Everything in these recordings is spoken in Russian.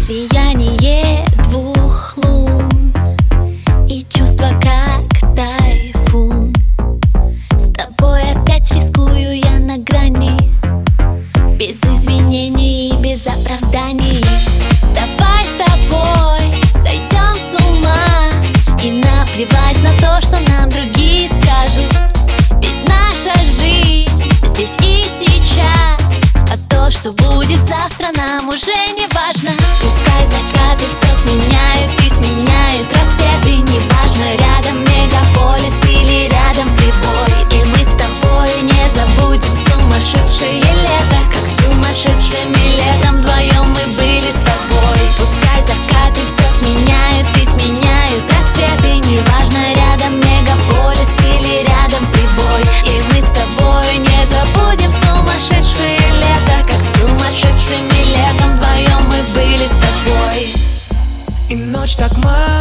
Слияние двух лун и чувства как тайфун. С тобой опять рискую я на грани, без извинений и без оправданий. Давай с тобой сойдем с ума и наплевать на то, что нам другие скажут. Ведь наша жизнь здесь и сейчас, а то, что будет завтра, нам уже не важно. Пускай закаты все сменяют и сменяют рассветы, неважно, рядом мегаполис или рядом прибой. И мы с тобой не забудем сумасшедшее лето, как сумасшедшими летом вдвоем мы были с тобой. Пускай закаты все сменяют и сменяют рассветы, неважно, рядом мегаполис или рядом прибой. И мы с тобой не забудем сумасшедшее лето, как сумасшедшими летом вдвоем мы были с тобой. И ночь так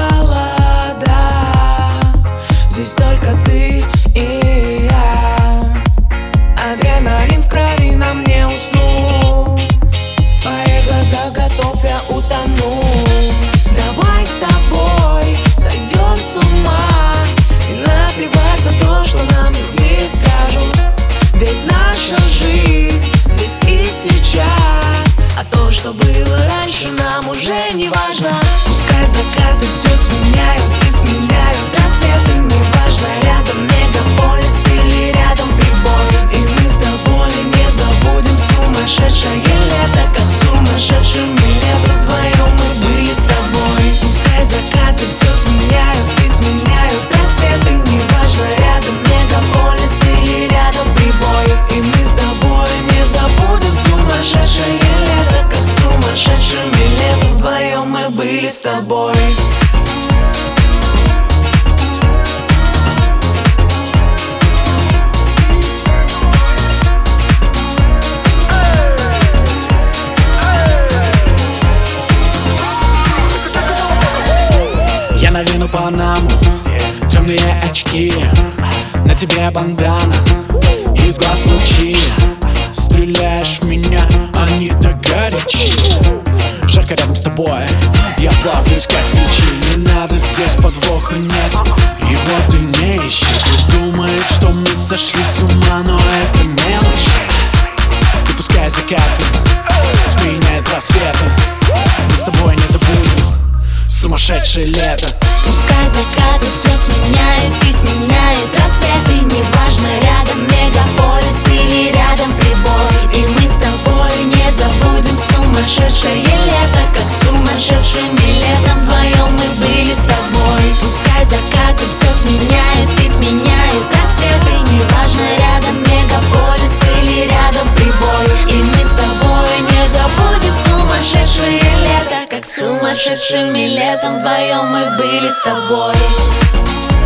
молода, здесь только ты и я. Адреналин в крови, нам не уснуть, в твоих глазах готов я утонуть. Давай с тобой сойдем с ума и наплевать на то, что нам другие скажут. Ведь наша жизнь здесь и сейчас, а то, что было раньше, нам уже не важно. Пускай закаты все сменяют и сменяют рассветы, неважно, рядом мегаполис или рядом прибой. И мы с тобой не забудем сумасшедшее лето, как сумасшедшими летом вдвоем мы были с тобой. Пускай закаты все сменяют и сменяют рассветы, неважно, рядом мегаполис или рядом прибой. И мы с тобой не забудем сумасшедшее лето, как сумасшедшими летом вдвоем мы были с тобой. Я надену панаму, темные очки, на тебе бандана, из глаз лучи. Стреляешь в меня, они так горячи. Жарко рядом с тобой, я плавлюсь как мечи. Не надо, здесь подвоха нет, его ты не ищи. Пусть думает, что мы сошли с ума, но это мелочи. И пускай закаты сменяют рассветы, мы с тобой не забудем сумасшедшее лето. Пускай закаты все сменяют и сменяют рассветы, неважно, рядом мегаполис или рядом прибой. И мы с тобой не забудем сумасшедшее лето, как сумасшедшими летом вдвоем мы были с тобой. Пускай закаты все сменяют и сменяют рассветы, неважно, рядом мегаполис или рядом прибой. И мы с тобой не забудем сумасшедшее лето, как сумасшедшими летом вдвоем мы были с тобой.